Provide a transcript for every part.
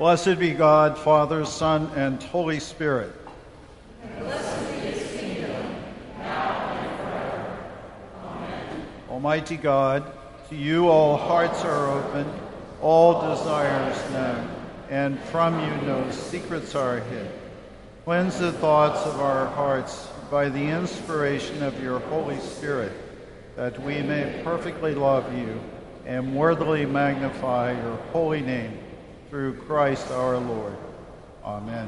Blessed be God, Father, Son, and Holy Spirit. And blessed be his kingdom, now and forever. Amen. Almighty God, to you all hearts are open, all desires known, and from you no secrets are hid. Cleanse the thoughts of our hearts by the inspiration of your Holy Spirit, that we may perfectly love you and worthily magnify your holy name, through Christ our Lord. Amen.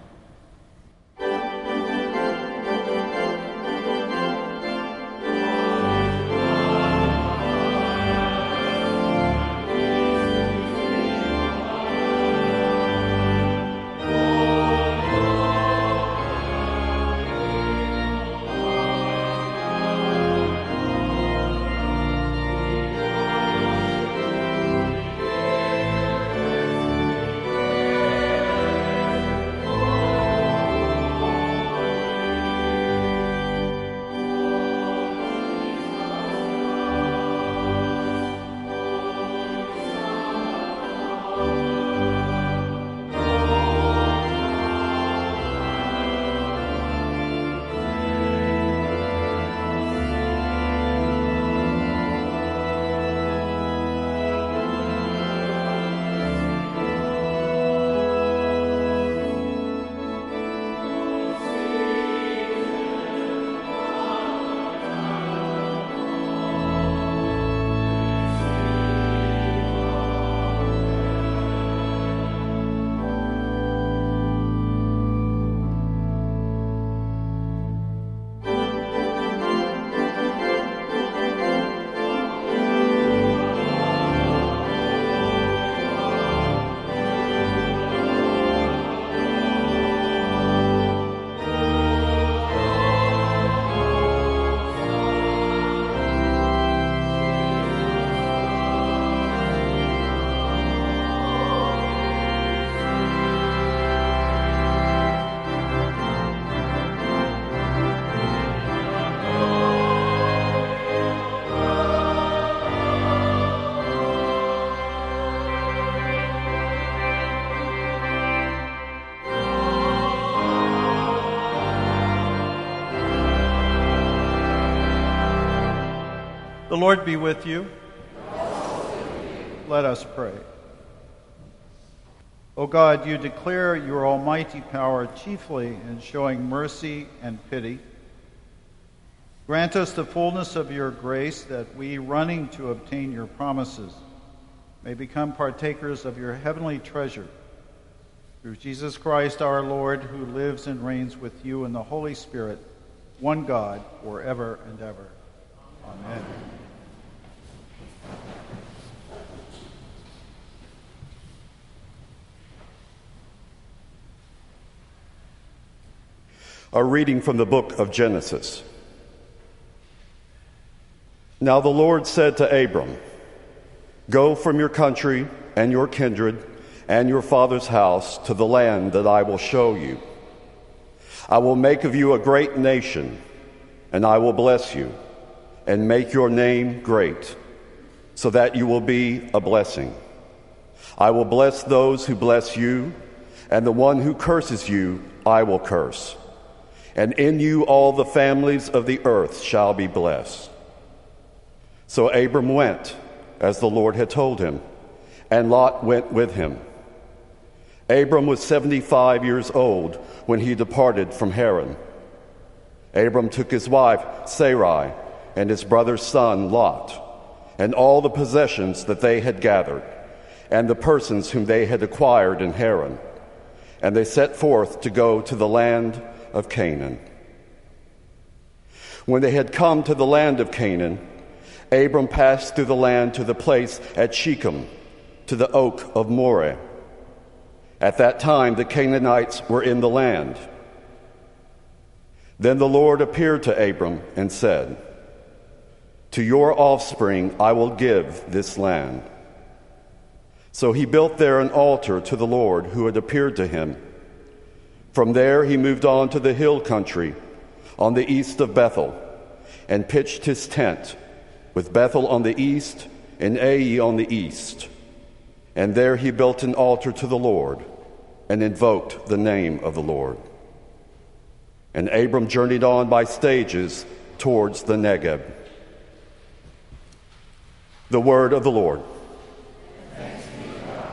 The Lord be with you. Let us pray. O God, you declare your almighty power chiefly in showing mercy and pity. Grant us the fullness of your grace, that we, running to obtain your promises, may become partakers of your heavenly treasure. Through Jesus Christ our Lord, who lives and reigns with you in the Holy Spirit, one God, forever and ever. Amen. A reading from the book of Genesis. Now the Lord said to Abram, "Go from your country and your kindred and your father's house to the land that I will show you. I will make of you a great nation, and I will bless you and make your name great, so that you will be a blessing. I will bless those who bless you, and the one who curses you I will curse. And in you all the families of the earth shall be blessed." So Abram went, as the Lord had told him, and Lot went with him. Abram was 75 years old when he departed from Haran. Abram took his wife Sarai and his brother's son Lot, and all the possessions that they had gathered, and the persons whom they had acquired in Haran, and they set forth to go to the land of Canaan. When they had come to the land of Canaan, Abram passed through the land to the place at Shechem, to the oak of Moreh. At that time the Canaanites were in the land. Then the Lord appeared to Abram and said, "To your offspring I will give this land." So he built there an altar to the Lord who had appeared to him. From there he moved on to the hill country on the east of Bethel, and pitched his tent, with Bethel on the east and Ai on the east. And there he built an altar to the Lord. and invoked the name of the Lord. And Abram journeyed on by stages towards the Negeb. The word of the Lord. Thanks be to God.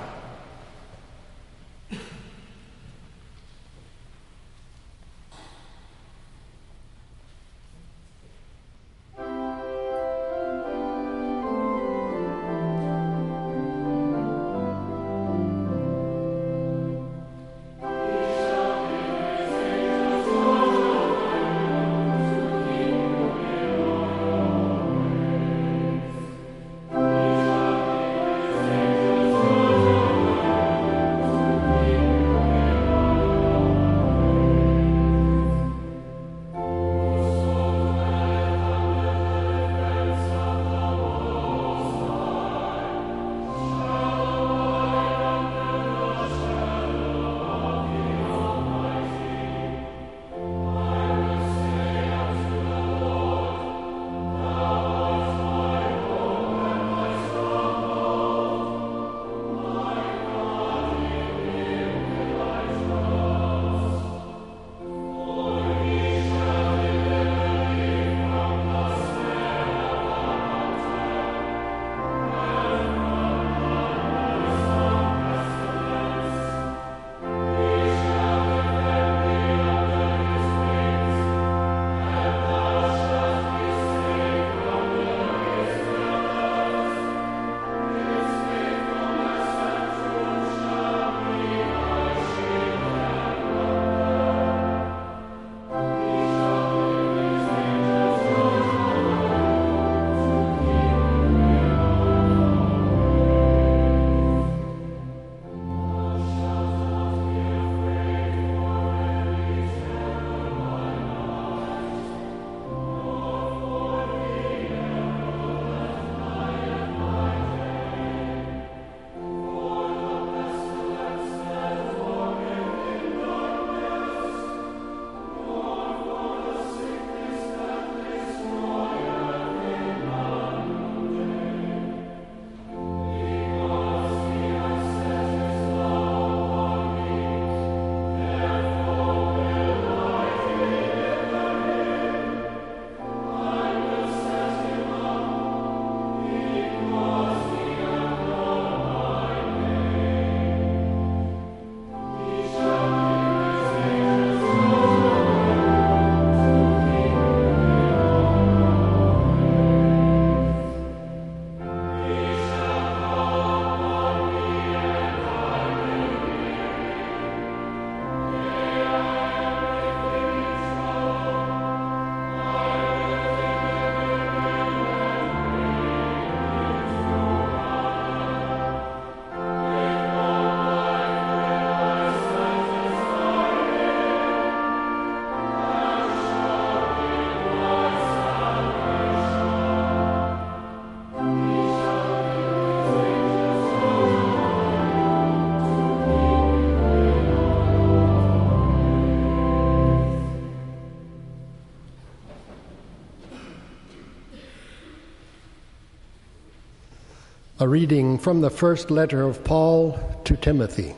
A reading from the first letter of Paul to Timothy.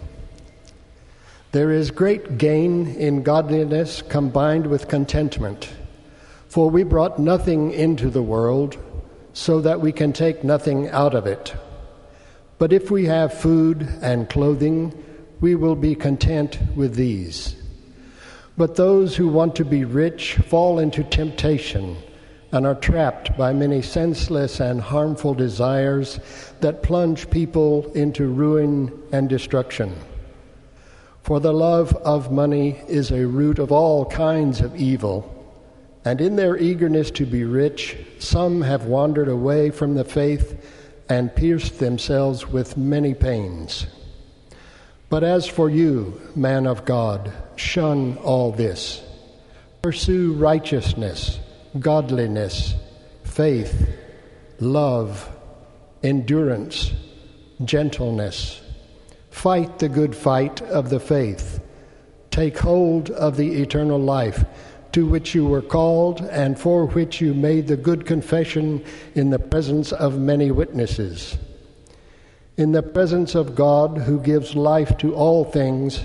There is great gain in godliness combined with contentment, for we brought nothing into the world, so that we can take nothing out of it. But if we have food and clothing, we will be content with these. But those who want to be rich fall into temptation and are trapped by many senseless and harmful desires that plunge people into ruin and destruction. For the love of money is a root of all kinds of evil, and in their eagerness to be rich, some have wandered away from the faith and pierced themselves with many pains. But as for you, man of God, shun all this. Pursue righteousness, godliness, faith, love, endurance, gentleness. Fight the good fight of the faith. Take hold of the eternal life to which you were called and for which you made the good confession in the presence of many witnesses. In the presence of God, who gives life to all things,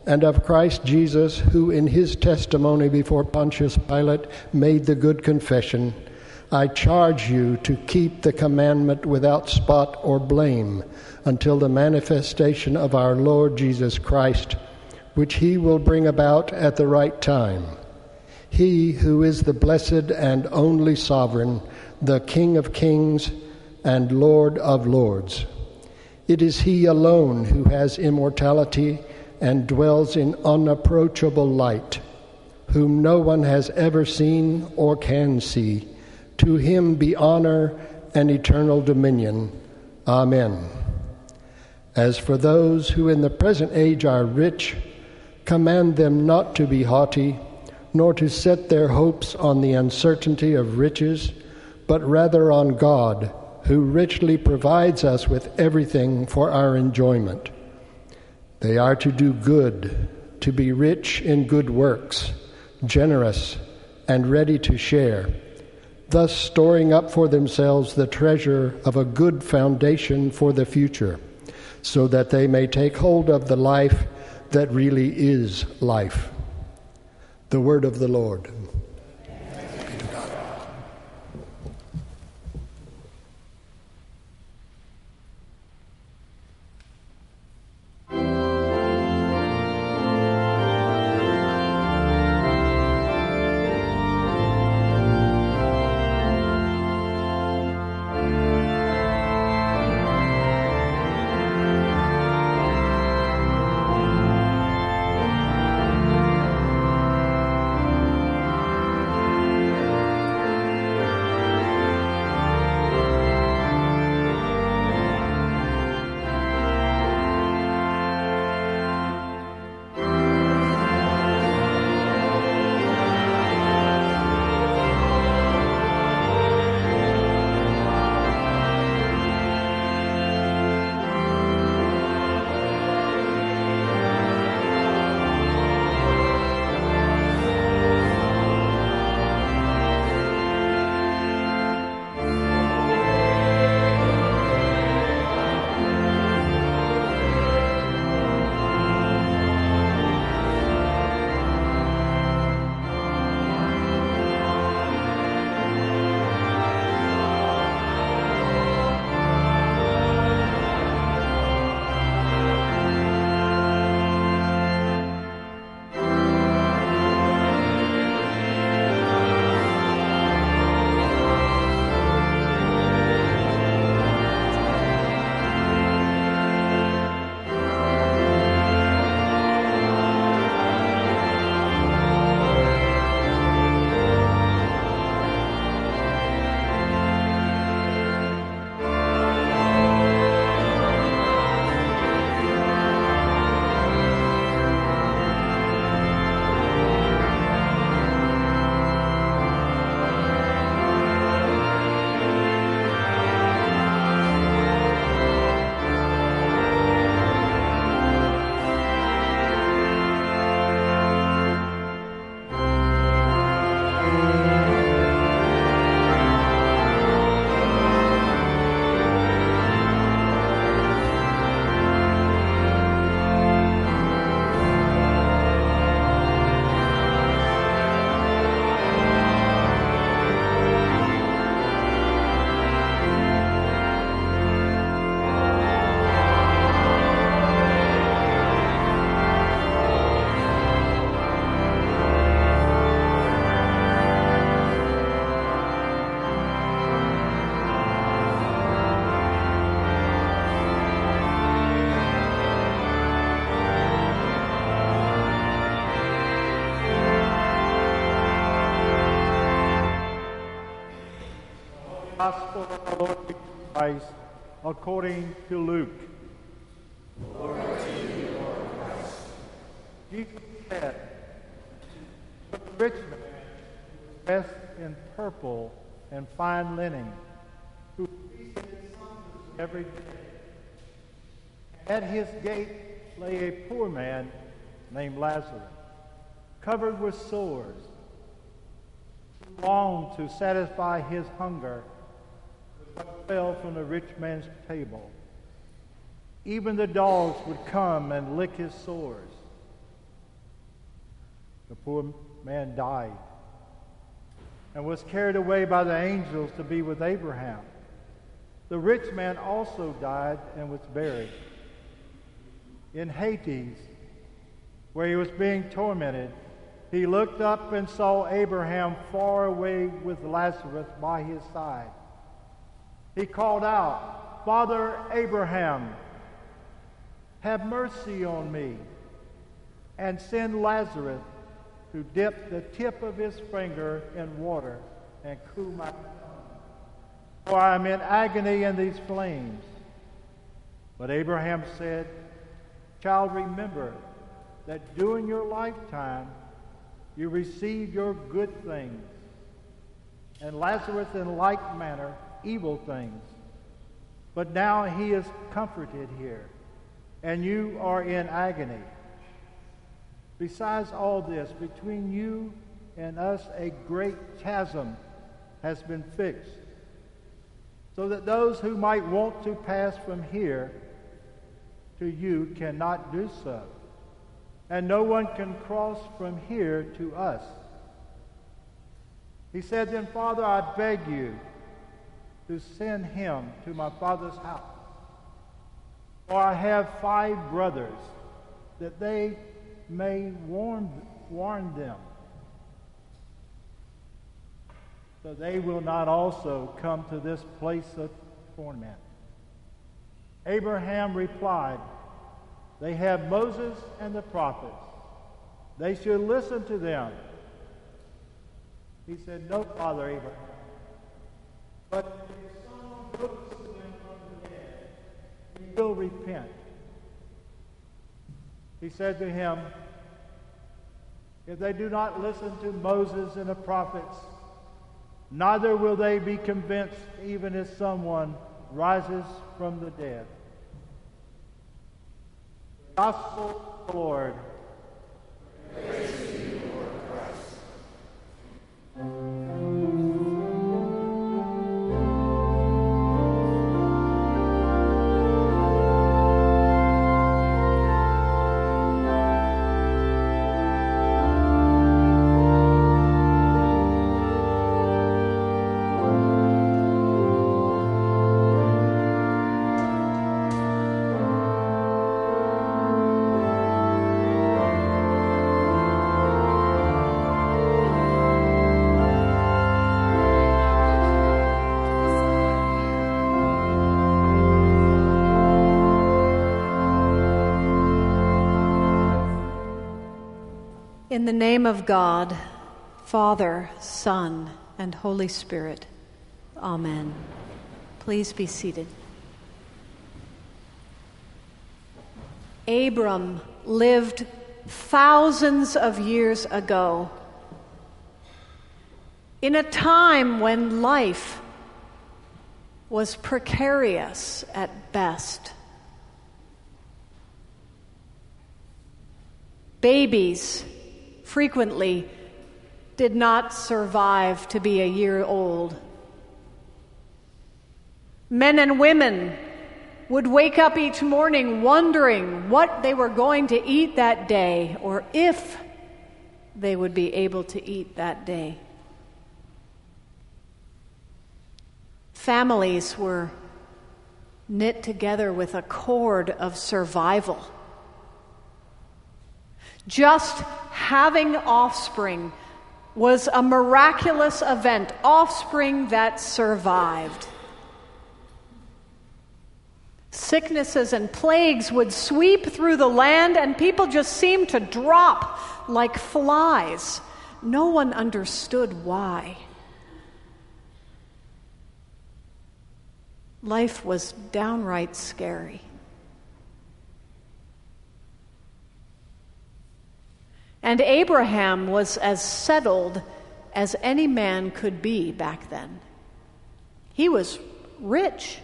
and of Christ Jesus, who in his testimony before Pontius Pilate made the good confession, I charge you to keep the commandment without spot or blame until the manifestation of our Lord Jesus Christ, which he will bring about at the right time. He who is the blessed and only sovereign, the King of kings and Lord of lords. It is he alone who has immortality and dwells in unapproachable light, whom no one has ever seen or can see. To him be honor and eternal dominion. Amen. As for those who in the present age are rich, command them not to be haughty, nor to set their hopes on the uncertainty of riches, but rather on God, who richly provides us with everything for our enjoyment. They are to do good, to be rich in good works, generous and ready to share, thus storing up for themselves the treasure of a good foundation for the future, so that they may take hold of the life that really is life. The word of the Lord. Gospel of our Lord Jesus Christ according to Luke. Glory to you, Lord Christ. Jesus said, "The rich man dressed in purple and fine linen, who feasted his sons every day. At his gate lay a poor man named Lazarus, covered with sores, who longed to satisfy his hunger with what fell from the rich man's table. Even the dogs would come and lick his sores. The poor man died and was carried away by the angels to be with Abraham. The rich man also died and was buried. In Hades, where he was being tormented, he looked up and saw Abraham far away with Lazarus by his side. He called out, "Father Abraham, have mercy on me, and send Lazarus to dip the tip of his finger in water and cool my tongue, for I am in agony in these flames." But Abraham said, "Child, remember that during your lifetime you received your good things, and Lazarus in like manner evil things. But now he is comforted here, and you are in agony. Besides all this, between you and us a great chasm has been fixed, so that those who might want to pass from here to you cannot do so, and no one can cross from here to us." He said, "Then, Father, I beg you to send him to my father's house. For I have 5 brothers, that they may warn them, so they will not also come to this place of torment." Abraham replied, "They have Moses and the prophets. They should listen to them." He said, "No, Father Abraham, but if someone looks to them from the dead, he will repent." He said to him, "If they do not listen to Moses and the prophets, neither will they be convinced even if someone rises from the dead." Gospel of the Lord. Praise to you, Lord Christ. In the name of God, Father, Son, and Holy Spirit. Amen. Please be seated. Abram lived thousands of years ago, in a time when life was precarious at best. Babies frequently did not survive to be a year old. Men and women would wake up each morning wondering what they were going to eat that day, or if they would be able to eat that day. Families were knit together with a cord of survival. Just having offspring was a miraculous event, offspring that survived. Sicknesses and plagues would sweep through the land, and people just seemed to drop like flies. No one understood why. Life was downright scary. And Abraham was as settled as any man could be back then. He was rich.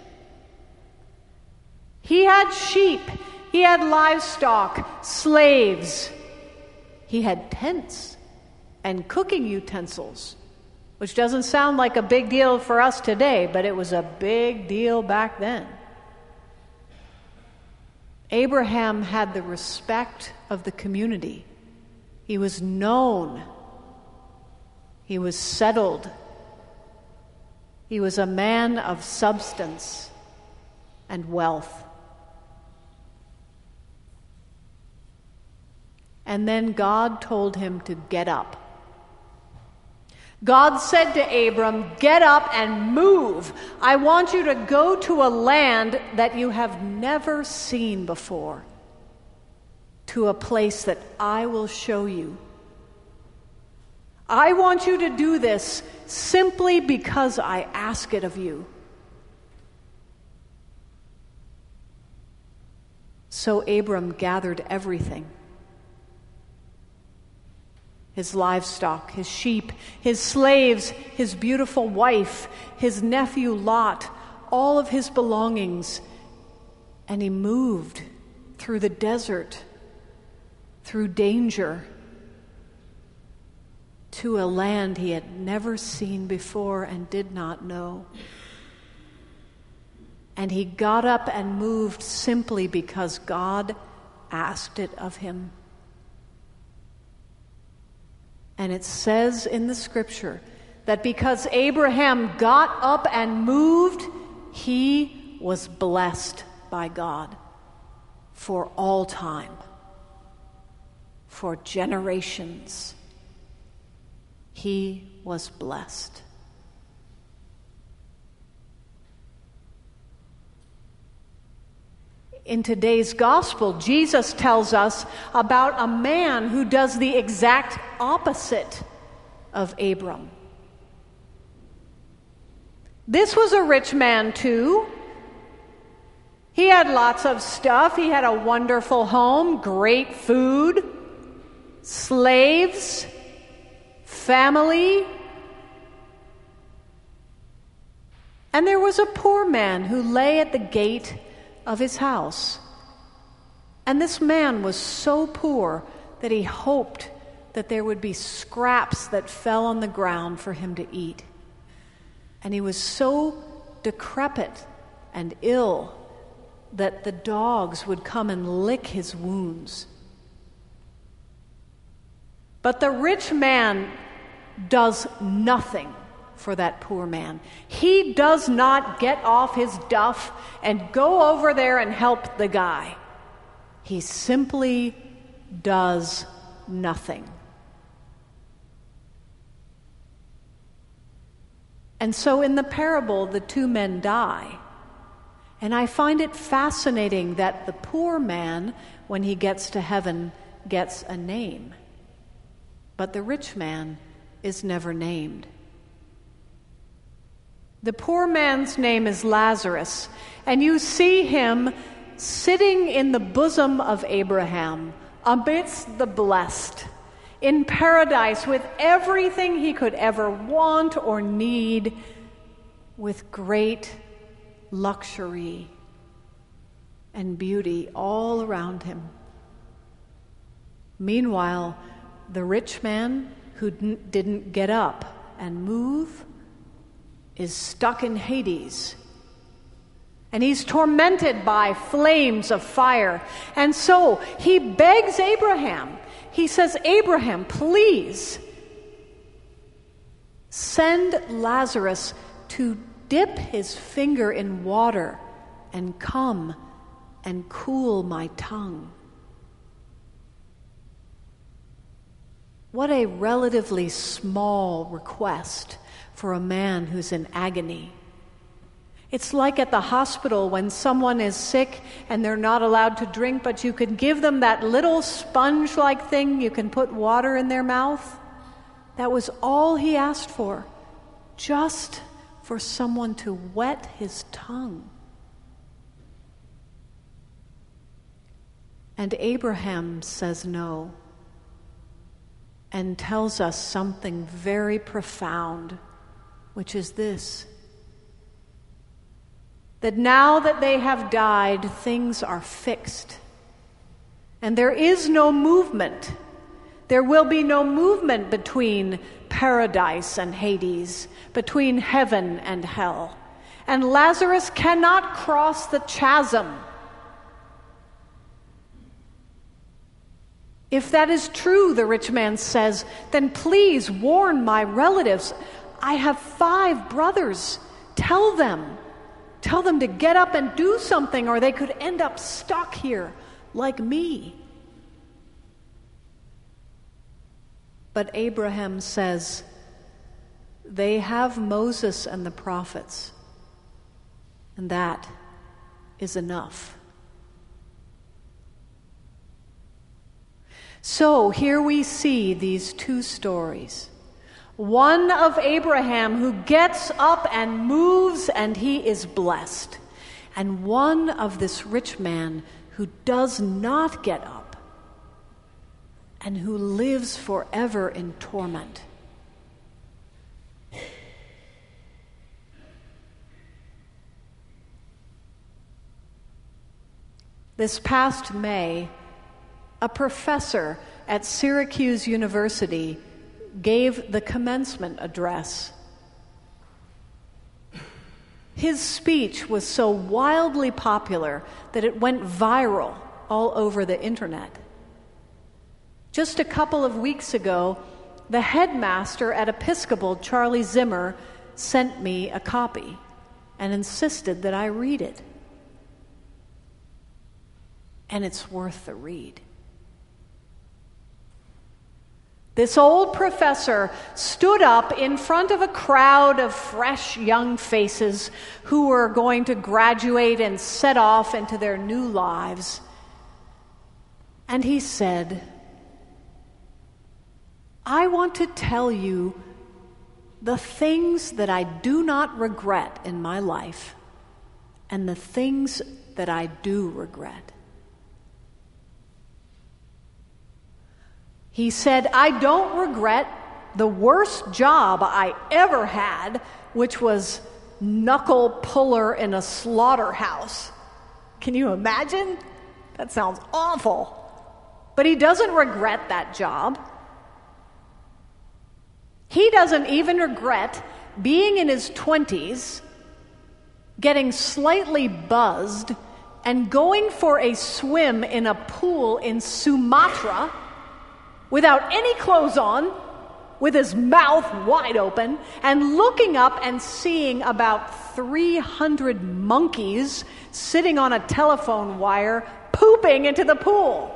He had sheep. He had livestock, slaves. He had tents and cooking utensils, which doesn't sound like a big deal for us today, but it was a big deal back then. Abraham had the respect of the community He was known. He was settled. He was a man of substance and wealth. And then God told him to get up. God said to Abram, "Get up and move. I want you to go to a land that you have never seen before, to a place that I will show you. I want you to do this simply because I ask it of you." So Abram gathered everything: his livestock, his sheep, his slaves, his beautiful wife, his nephew Lot, all of his belongings, and he moved through the desert, through danger, to a land he had never seen before and did not know. And he got up and moved simply because God asked it of him. And it says in the scripture that because Abraham got up and moved, he was blessed by God for all time, for generations. He was blessed. In today's gospel, Jesus tells us about a man who does the exact opposite of Abram. This was a rich man too. He had lots of stuff. He had a wonderful home, great food, slaves, family. And there was a poor man who lay at the gate of his house. And this man was so poor that he hoped that there would be scraps that fell on the ground for him to eat. And he was so decrepit and ill that the dogs would come and lick his wounds. But the rich man does nothing for that poor man. He does not get off his duff and go over there and help the guy. He simply does nothing. And so in the parable, the two men die. And I find it fascinating that the poor man, when he gets to heaven, gets a name. But the rich man is never named. The poor man's name is Lazarus, and you see him sitting in the bosom of Abraham, amidst the blessed, in paradise with everything he could ever want or need, with great luxury and beauty all around him. Meanwhile, the rich man who didn't get up and move is stuck in Hades. And he's tormented by flames of fire. And so he begs Abraham. He says, "Abraham, please send Lazarus to dip his finger in water and come and cool my tongue." What a relatively small request for a man who's in agony. It's like at the hospital when someone is sick and they're not allowed to drink, but you can give them that little sponge-like thing you can put water in their mouth. That was all he asked for, just for someone to wet his tongue. And Abraham says no and tells us something very profound, which is this: that now that they have died, things are fixed. And there is no movement. There will be no movement between paradise and Hades, between heaven and hell. And Lazarus cannot cross the chasm. If that is true, the rich man says, then please warn my relatives. I have 5 brothers. Tell them to get up and do something, or they could end up stuck here like me. But Abraham says, they have Moses and the prophets, and that is enough. So here we see these 2 stories. One of Abraham who gets up and moves and he is blessed. And one of this rich man who does not get up and who lives forever in torment. This past May, a professor at Syracuse University gave the commencement address. His speech was so wildly popular that it went viral all over the internet. Just a couple of weeks ago, the headmaster at Episcopal, Charlie Zimmer, sent me a copy and insisted that I read it. And it's worth the read. This old professor stood up in front of a crowd of fresh young faces who were going to graduate and set off into their new lives. And he said, I want to tell you the things that I do not regret in my life and the things that I do regret. He said, I don't regret the worst job I ever had, which was knuckle puller in a slaughterhouse. Can you imagine? That sounds awful. But he doesn't regret that job. He doesn't even regret being in his 20s, getting slightly buzzed, and going for a swim in a pool in Sumatra without any clothes on, with his mouth wide open, and looking up and seeing about 300 monkeys sitting on a telephone wire pooping into the pool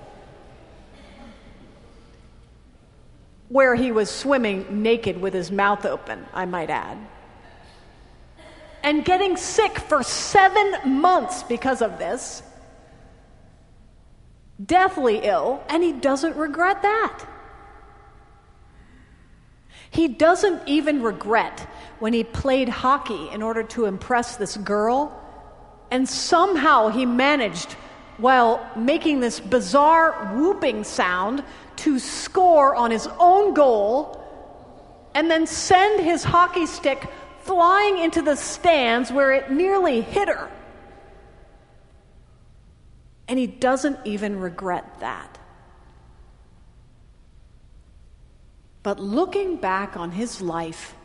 where he was swimming naked with his mouth open, I might add. And getting sick for 7 months because of this. Deathly ill, and he doesn't regret that. He doesn't even regret when he played hockey in order to impress this girl, and somehow he managed, while making this bizarre whooping sound, to score on his own goal and then send his hockey stick flying into the stands where it nearly hit her. And he doesn't even regret that. But looking back on his life,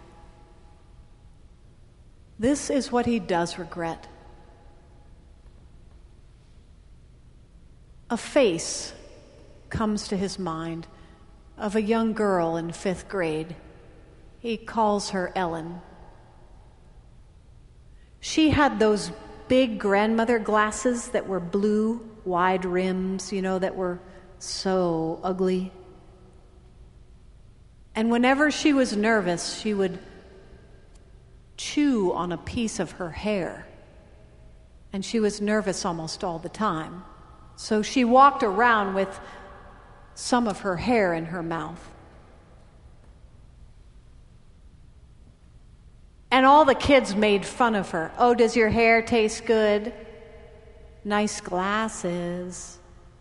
this is what he does regret. A face comes to his mind of a young girl in 5th grade. He calls her Ellen. She had those big grandmother glasses that were blue, wide rims, that were so ugly. And whenever she was nervous, she would chew on a piece of her hair. And she was nervous almost all the time. So she walked around with some of her hair in her mouth. And all the kids made fun of her. Oh, does your hair taste good? Nice glasses.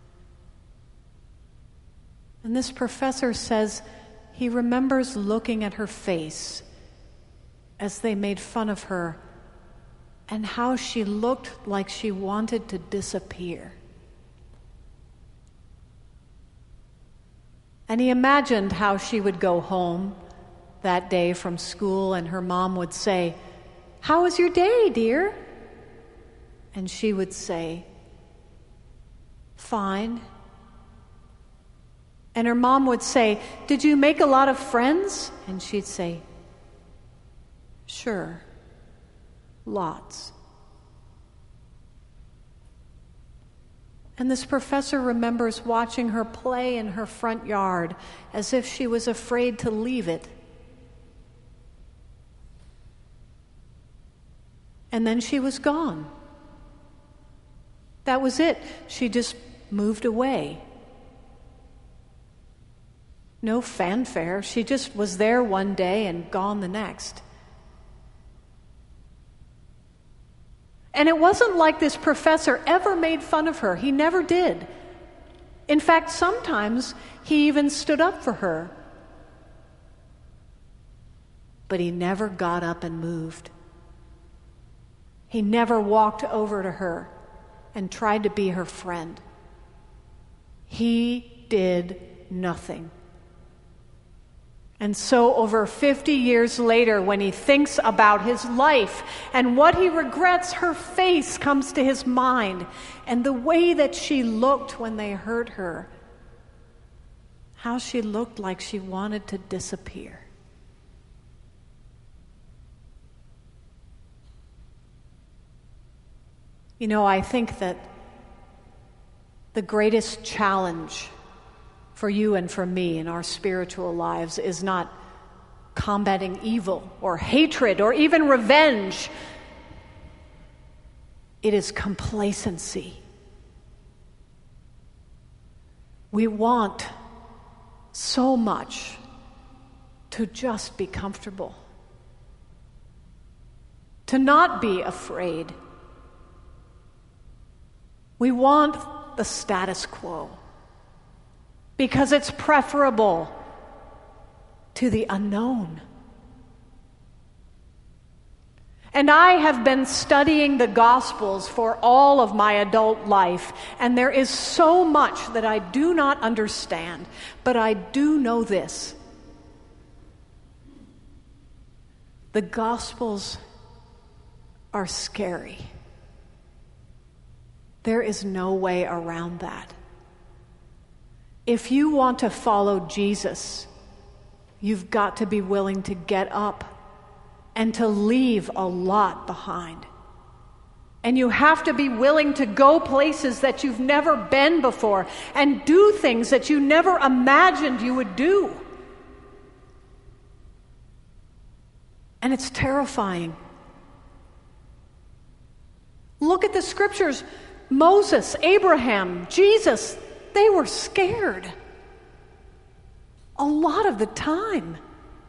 And this professor says he remembers looking at her face as they made fun of her and how she looked like she wanted to disappear. And he imagined how she would go home that day from school and her mom would say, "How was your day, dear?" And she would say, "Fine." And her mom would say, "Did you make a lot of friends?" And she'd say, "Sure, lots." And this professor remembers watching her play in her front yard as if she was afraid to leave it. And then she was gone. That was it. She just moved away. No fanfare. She just was there one day and gone the next. And it wasn't like this professor ever made fun of her. He never did. In fact, sometimes he even stood up for her. But he never got up and moved. He never walked over to her and tried to be her friend. He did nothing. And so over 50 years later, when he thinks about his life and what he regrets, her face comes to his mind, and the way that she looked when they hurt her, how she looked like she wanted to disappear. You know, I think that the greatest challenge for you and for me in our spiritual lives is not combating evil or hatred or even revenge. It is complacency. We want so much to just be comfortable, to not be afraid. We want the status quo because it's preferable to the unknown. And I have been studying the Gospels for all of my adult life, and there is so much that I do not understand, but I do know this. The Gospels are scary. There is no way around that. If you want to follow Jesus, you've got to be willing to get up and to leave a lot behind. And you have to be willing to go places that you've never been before and do things that you never imagined you would do. And it's terrifying. Look at the scriptures. Moses, Abraham, Jesus, they were scared a lot of the time.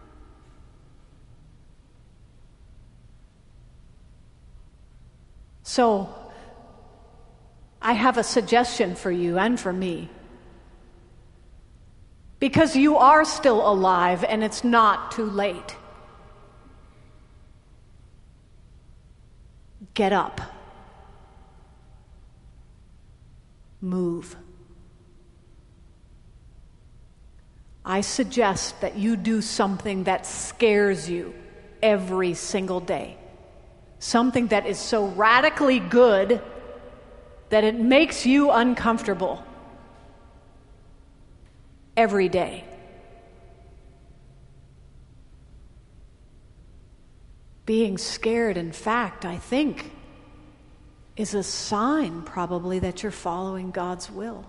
So, I have a suggestion for you and for me. Because you are still alive and it's not too late. Get up. Move. I suggest that you do something that scares you every single day. Something that is so radically good that it makes you uncomfortable every day. Being scared, in fact, I think, is a sign probably that you're following God's will.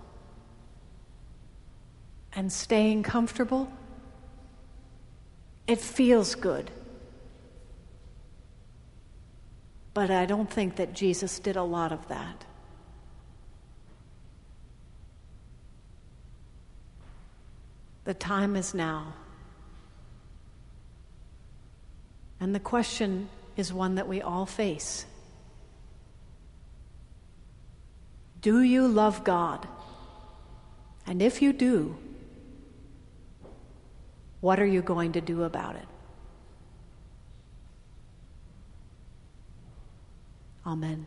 And staying comfortable, it feels good. But I don't think that Jesus did a lot of that. The time is now. And the question is one that we all face. Do you love God? And if you do, what are you going to do about it? Amen.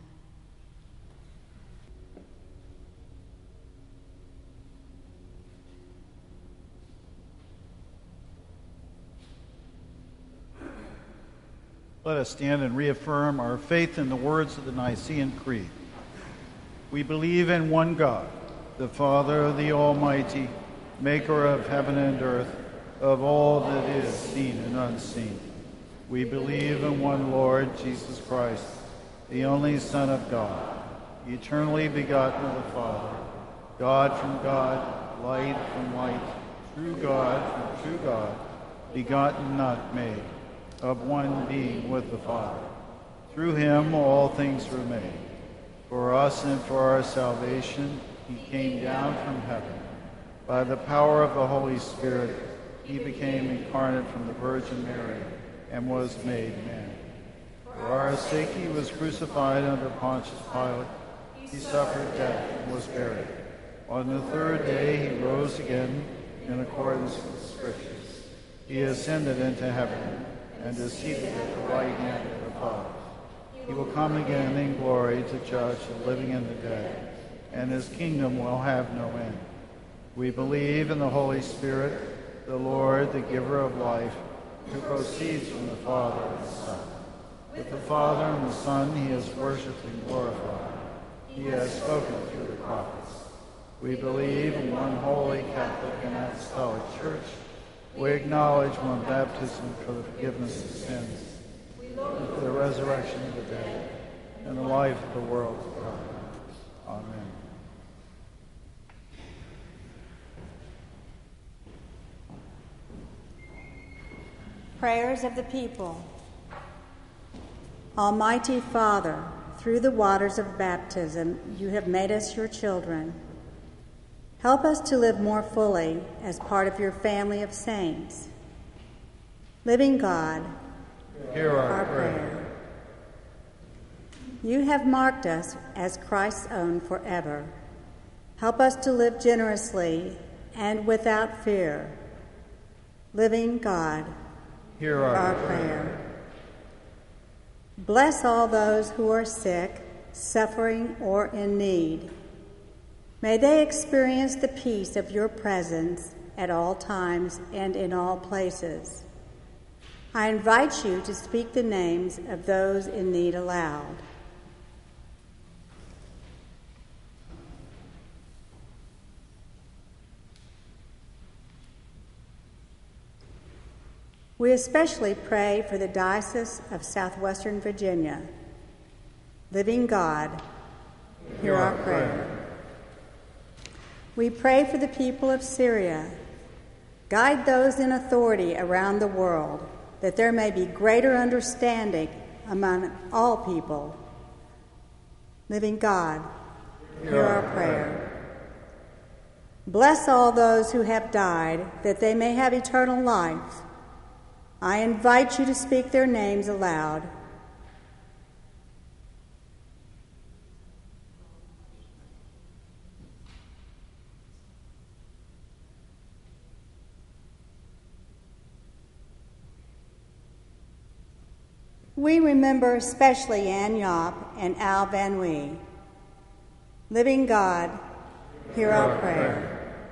Let us stand and reaffirm our faith in the words of the Nicene Creed. We believe in one God, the Father, the Almighty, maker of heaven and earth, of all that is seen and unseen. We believe in one Lord, Jesus Christ, the only Son of God, eternally begotten of the Father, God from God, light from light, true God from true God, begotten, not made, of one being with the Father. Through him all things were made. For us and for our salvation, he came down from heaven. By the power of the Holy Spirit, he became incarnate from the Virgin Mary and was made man. For our sake he was crucified under Pontius Pilate. He suffered death and was buried. On the third day he rose again in accordance with the Scriptures. He ascended into heaven and is seated at the right hand of the Father. He will come again in glory to judge the living and the dead, and his kingdom will have no end. We believe in the Holy Spirit, the Lord, the giver of life, who proceeds from the Father and the Son. With the Father and the Son he is worshipped and glorified. He has spoken through the prophets. We believe in one holy Catholic and Apostolic Church. We acknowledge one baptism for the forgiveness of sins, and for the resurrection of the dead, and the life of the world to come. Amen. Prayers of the people. Almighty Father, through the waters of baptism, you have made us your children. Help us to live more fully as part of your family of saints. Living God, hear our prayer. You have marked us as Christ's own forever. Help us to live generously and without fear. Living God, hear our prayer. Bless all those who are sick, suffering, or in need. May they experience the peace of your presence at all times and in all places. I invite you to speak the names of those in need aloud. We especially pray for the Diocese of Southwestern Virginia. Living God, hear our prayer. We pray for the people of Syria. Guide those in authority around the world, that there may be greater understanding among all people. Living God, hear our prayer. Bless all those who have died, that they may have eternal life. I invite you to speak their names aloud. We remember especially Ann Yop and Al Van Wee. Living God, hear our prayer.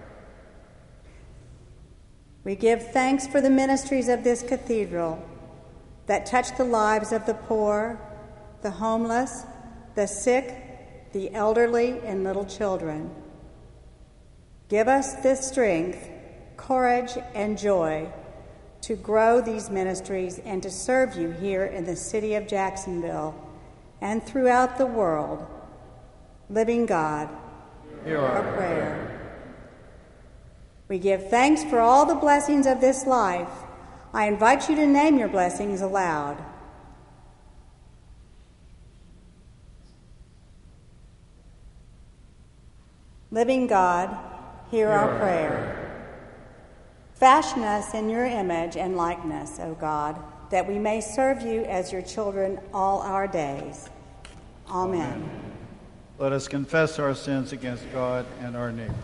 We give thanks for the ministries of this cathedral that touch the lives of the poor, the homeless, the sick, the elderly, and little children. Give us this strength, courage, and joy to grow these ministries and to serve you here in the city of Jacksonville and throughout the world. Living God, hear our prayer. We give thanks for all the blessings of this life. I invite you to name your blessings aloud. Living God, hear our prayer. Fashion us in your image and likeness, O God, that we may serve you as your children all our days. Amen. Let us confess our sins against God and our neighbor.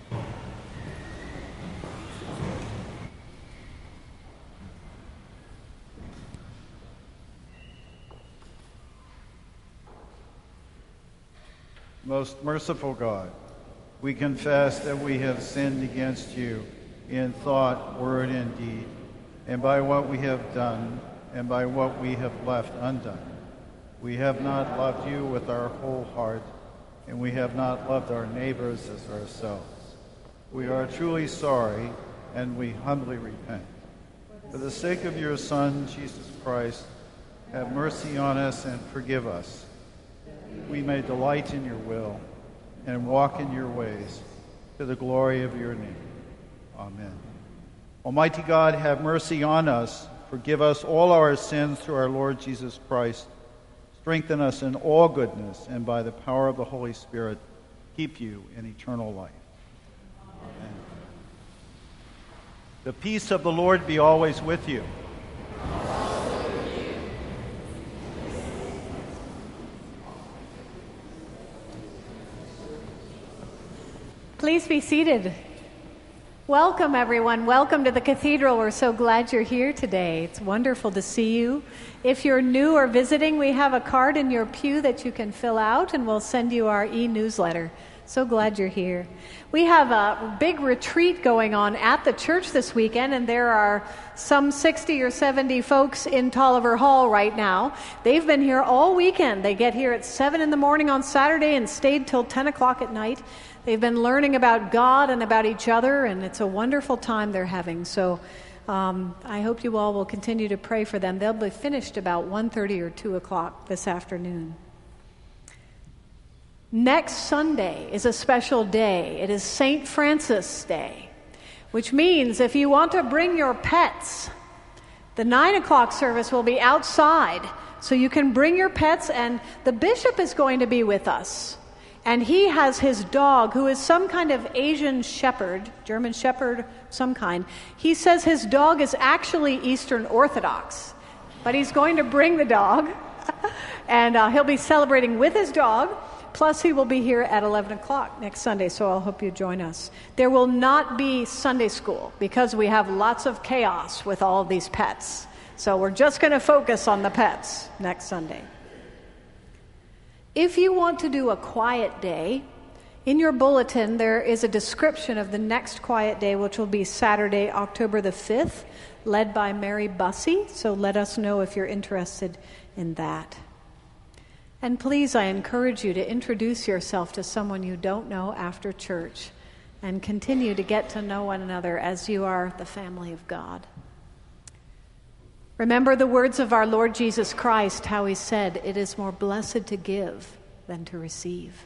Most merciful God, we confess that we have sinned against you in thought, word, and deed, and by what we have done, and by what we have left undone. We have not loved you with our whole heart, and we have not loved our neighbors as ourselves. We are truly sorry, and we humbly repent. For the sake of your Son, Jesus Christ, have mercy on us and forgive us. We may delight in your will and walk in your ways to the glory of your name. Amen. Almighty God, have mercy on us. Forgive us all our sins through our Lord Jesus Christ. Strengthen us in all goodness, and by the power of the Holy Spirit, keep you in eternal life. Amen. The peace of the Lord be always with you. Please be seated. Welcome, everyone. Welcome to the Cathedral. We're so glad you're here today. It's wonderful to see you. If you're new or visiting, we have a card in your pew that you can fill out, and we'll send you our e-newsletter. So glad you're here. We have a big retreat going on at the church this weekend, and there are some 60 or 70 folks in Tolliver Hall right now. They've been here all weekend. They get here at 7 in the morning on Saturday and stayed till 10 o'clock at night. They've been learning about God and about each other, and it's a wonderful time they're having. So I hope you all will continue to pray for them. They'll be finished about 1:30 or 2 o'clock this afternoon. Next Sunday is a special day. It is St. Francis Day, which means if you want to bring your pets, the 9 o'clock service will be outside, so you can bring your pets, and the bishop is going to be with us. And he has his dog, who is some kind of Asian shepherd, German shepherd, some kind. He says his dog is actually Eastern Orthodox, but he's going to bring the dog, and he'll be celebrating with his dog. Plus, he will be here at 11 o'clock next Sunday, so I'll hope you join us. There will not be Sunday school because we have lots of chaos with all of these pets. So we're just going to focus on the pets next Sunday. If you want to do a quiet day, in your bulletin there is a description of the next quiet day, which will be Saturday, October the 5th, led by Mary Bussey. So let us know if you're interested in that. And please, I encourage you to introduce yourself to someone you don't know after church and continue to get to know one another as you are the family of God. Remember the words of our Lord Jesus Christ, how he said, "It is more blessed to give than to receive."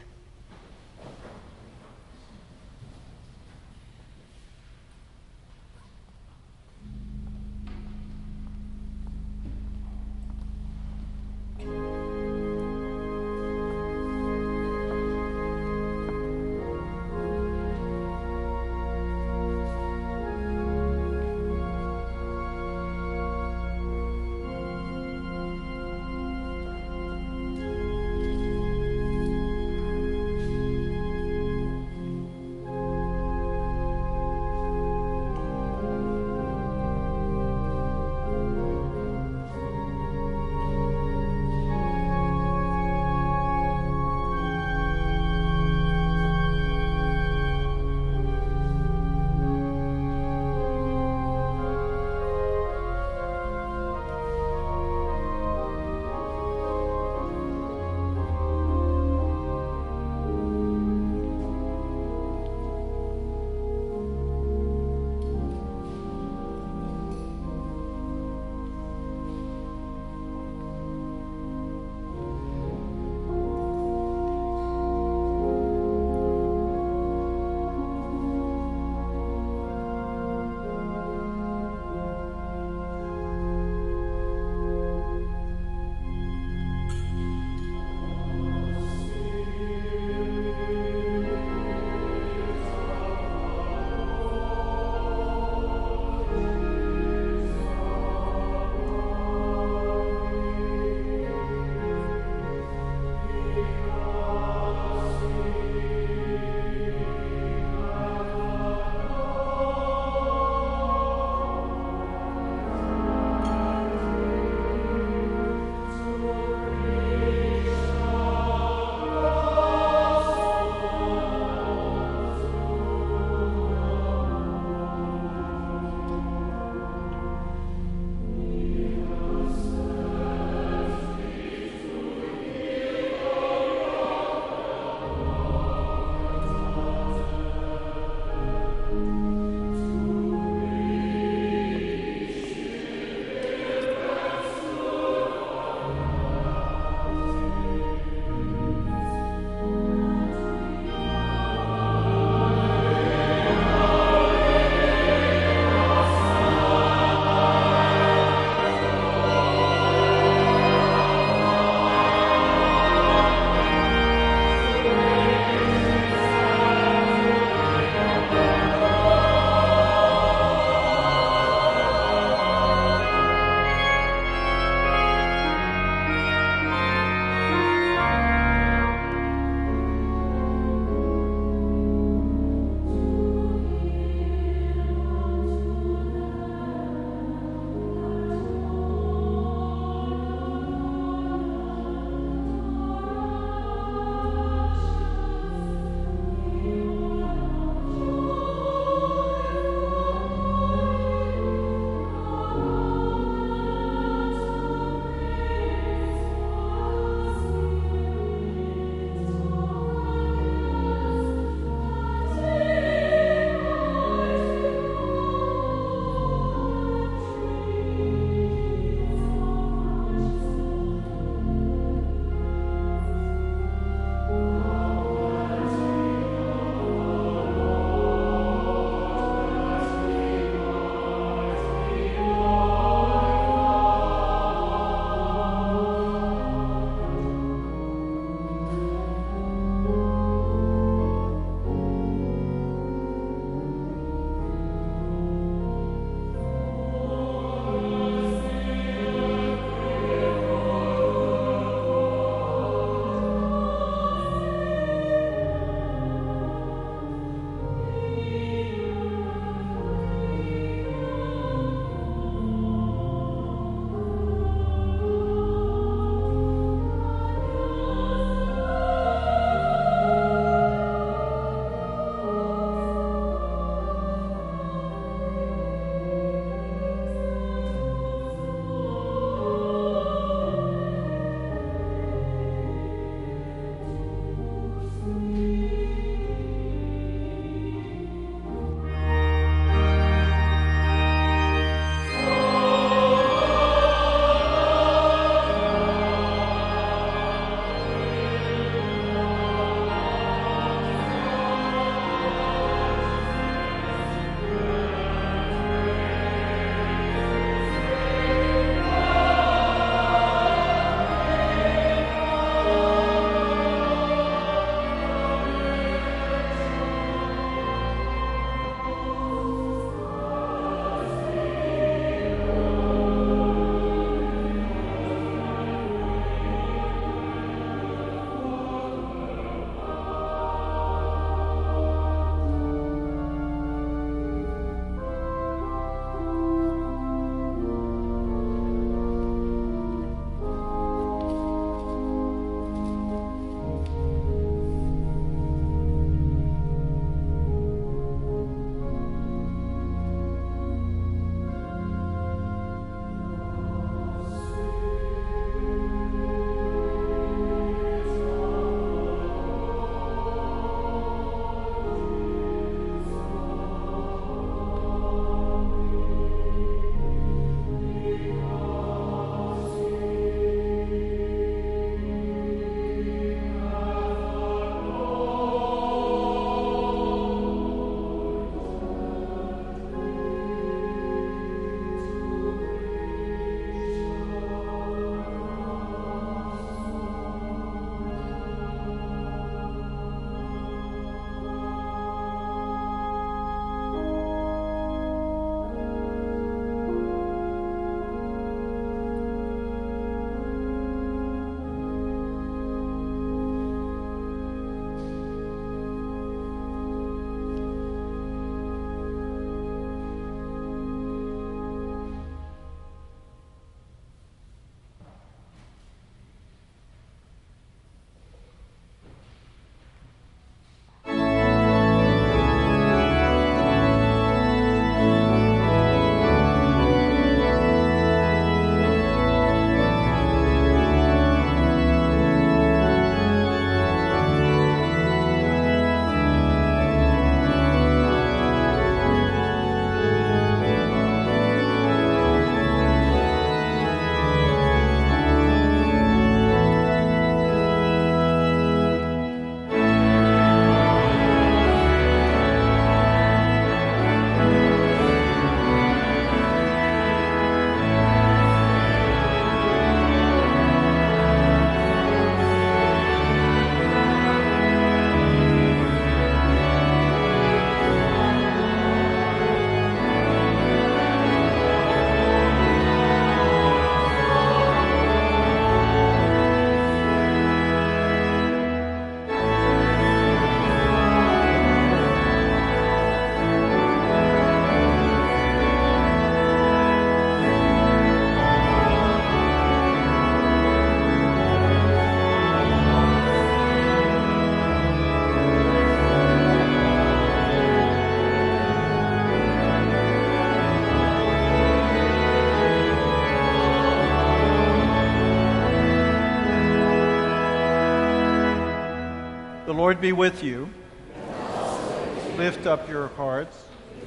The Lord be with you. Lift up your hearts.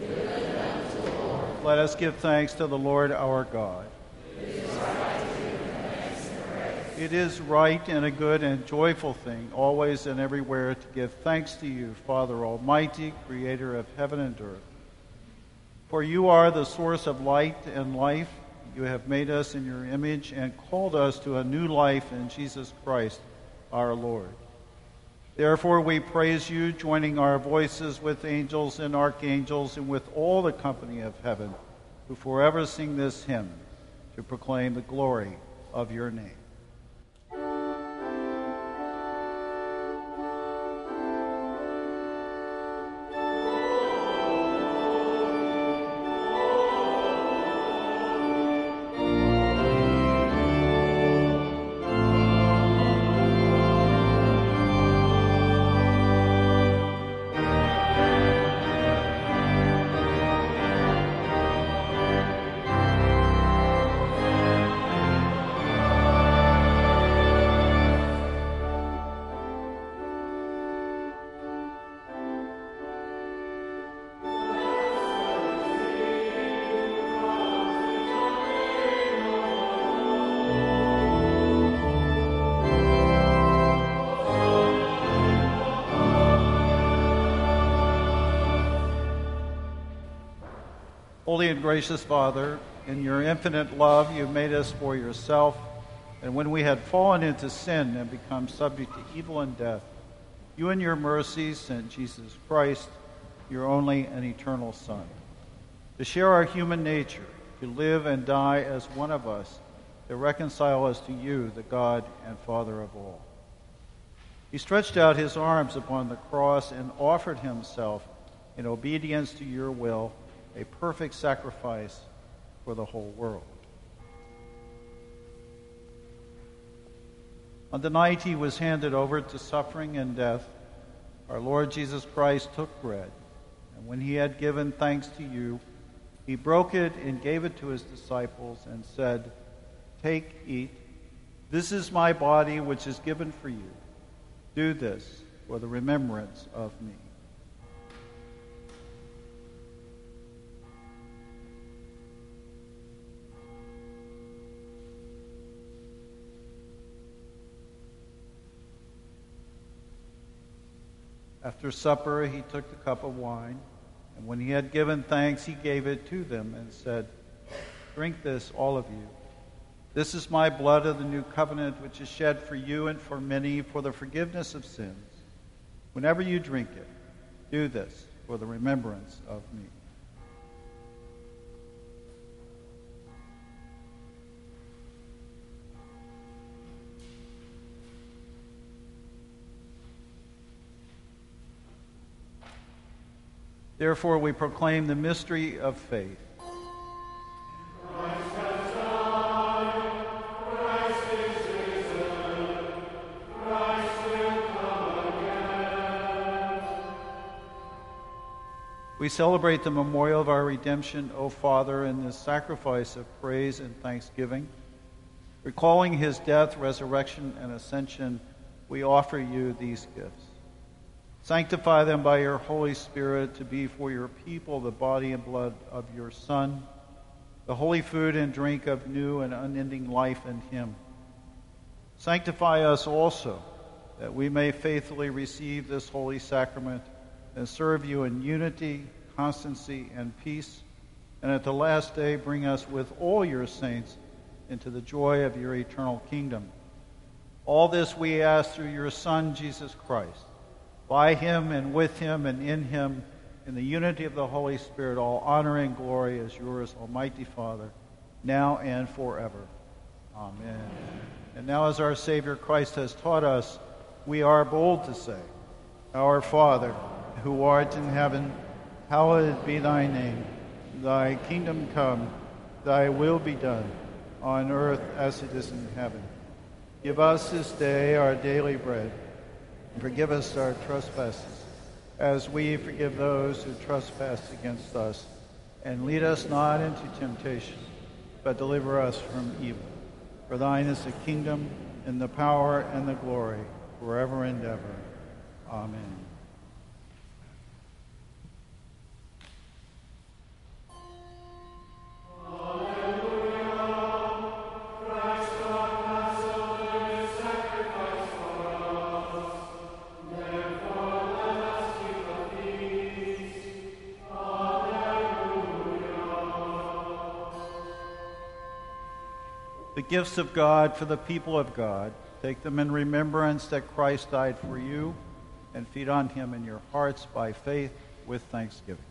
Let us give thanks to the Lord our God. It is right and a good and joyful thing, always and everywhere, to give thanks to you, Father Almighty, creator of heaven and earth. For you are the source of light and life. You have made us in your image and called us to a new life in Jesus Christ, our Lord. Therefore we praise you, joining our voices with angels and archangels and with all the company of heaven, who forever sing this hymn to proclaim the glory of your name. Holy and gracious Father, in your infinite love, you made us for yourself, and when we had fallen into sin and become subject to evil and death, you in your mercy sent Jesus Christ, your only and eternal Son, to share our human nature, to live and die as one of us, to reconcile us to you, the God and Father of all. He stretched out his arms upon the cross and offered himself in obedience to your will, a perfect sacrifice for the whole world. On the night he was handed over to suffering and death, our Lord Jesus Christ took bread, and when he had given thanks to you, he broke it and gave it to his disciples and said, "Take, eat. This is my body which is given for you. Do this for the remembrance of me." After supper, he took the cup of wine, and when he had given thanks, he gave it to them and said, "Drink this, all of you. This is my blood of the new covenant, which is shed for you and for many for the forgiveness of sins. Whenever you drink it, do this for the remembrance of me." Therefore, we proclaim the mystery of faith. Christ has died, Christ is risen, Christ will come again. We celebrate the memorial of our redemption, O Father, in this sacrifice of praise and thanksgiving. Recalling his death, resurrection, and ascension, we offer you these gifts. Sanctify them by your Holy Spirit to be for your people the body and blood of your Son, the holy food and drink of new and unending life in him. Sanctify us also, that we may faithfully receive this holy sacrament and serve you in unity, constancy, and peace, and at the last day bring us with all your saints into the joy of your eternal kingdom. All this we ask through your Son, Jesus Christ. By him and with him and in him, in the unity of the Holy Spirit, all honor and glory is yours, Almighty Father, now and forever. Amen. And now, as our Savior Christ has taught us, we are bold to say, "Our Father, who art in heaven, hallowed be thy name. Thy kingdom come, thy will be done, on earth as it is in heaven. Give us this day our daily bread, and forgive us our trespasses, as we forgive those who trespass against us. And lead us not into temptation, but deliver us from evil. For thine is the kingdom, and the power, and the glory, forever and ever. Amen. The gifts of God for the people of God. Take them in remembrance that Christ died for you, and feed on him in your hearts by faith with thanksgiving.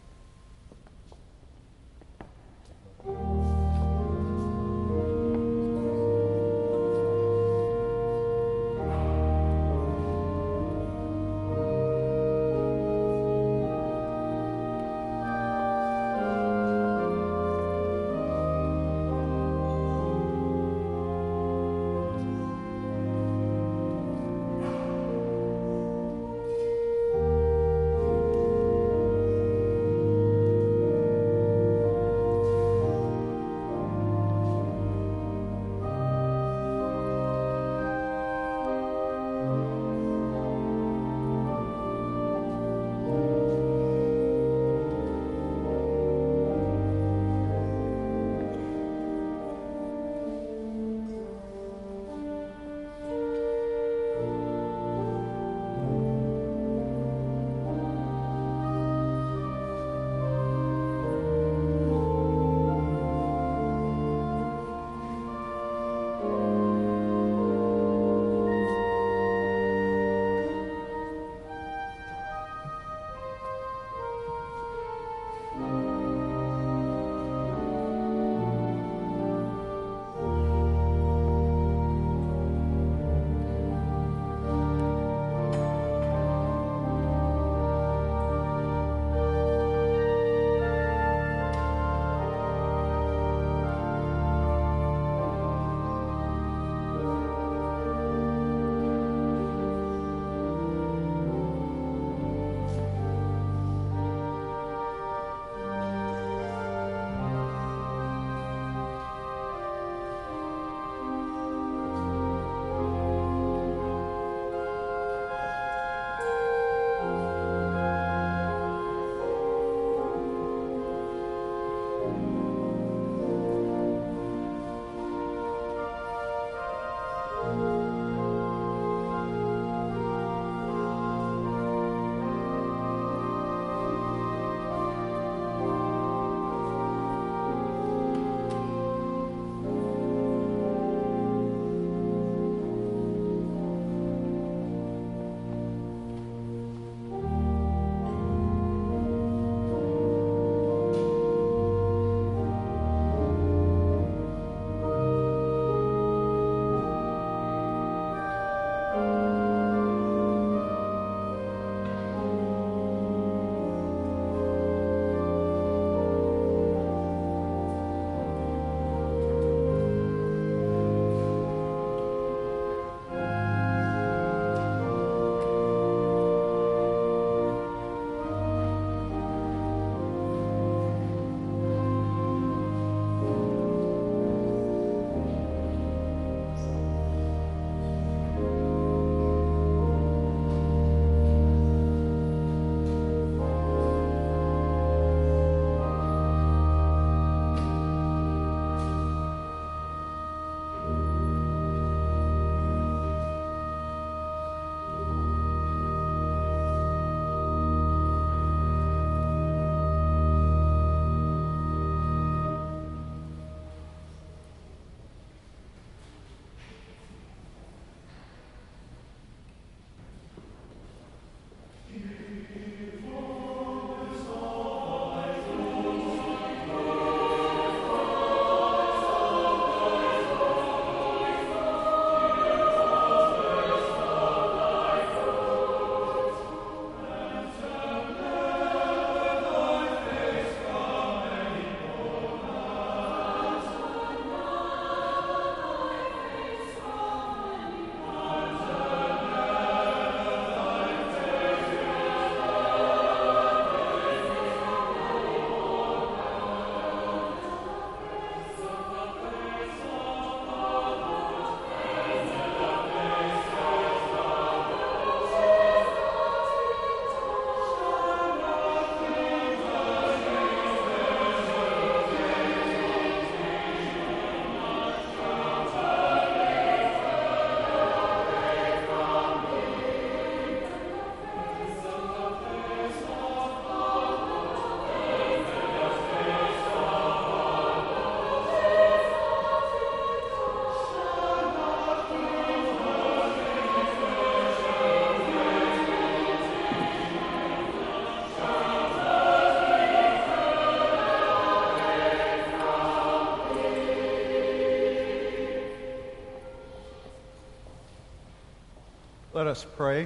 Let us pray.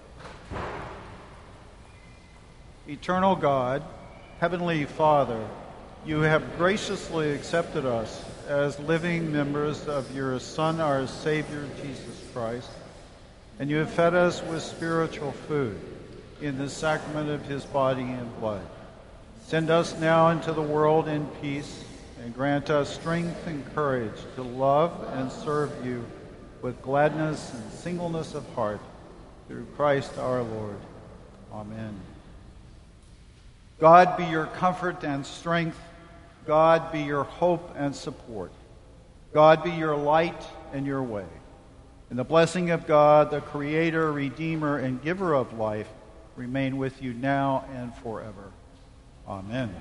Eternal God, Heavenly Father, you have graciously accepted us as living members of your Son, our Savior, Jesus Christ, and you have fed us with spiritual food in the sacrament of his body and blood. Send us now into the world in peace, and grant us strength and courage to love and serve you with gladness and singleness of heart, through Christ our Lord. Amen. God be your comfort and strength. God be your hope and support. God be your light and your way. And the blessing of God, the Creator, Redeemer, and Giver of life, remain with you now and forever. Amen.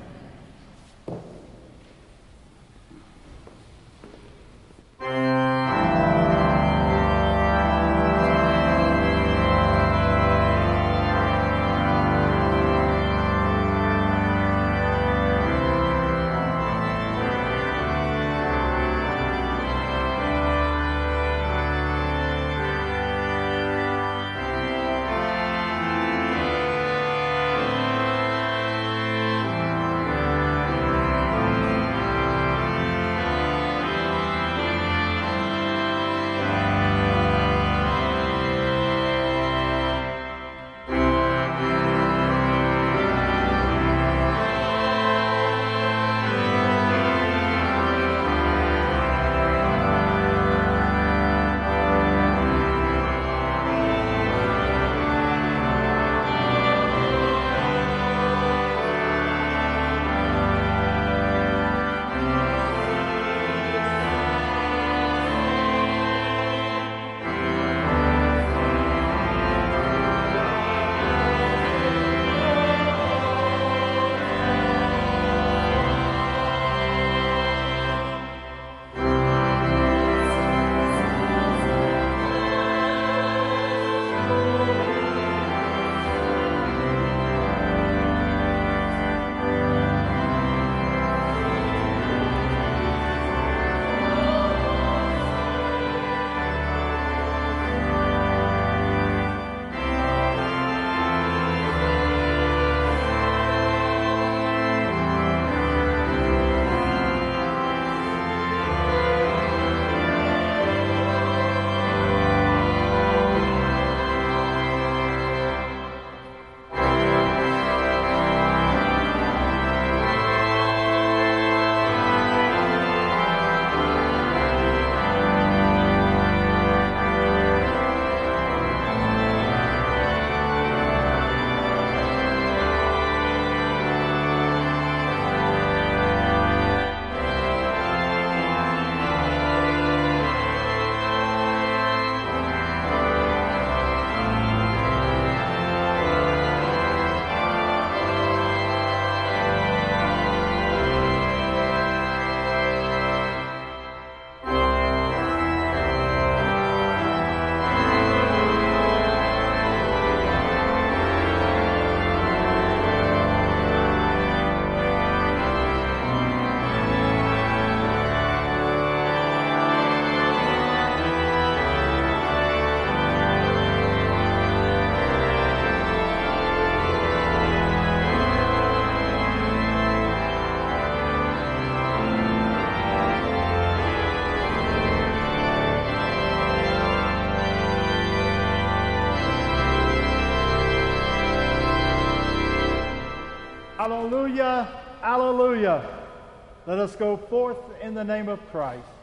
Hallelujah, hallelujah. Let us go forth in the name of Christ.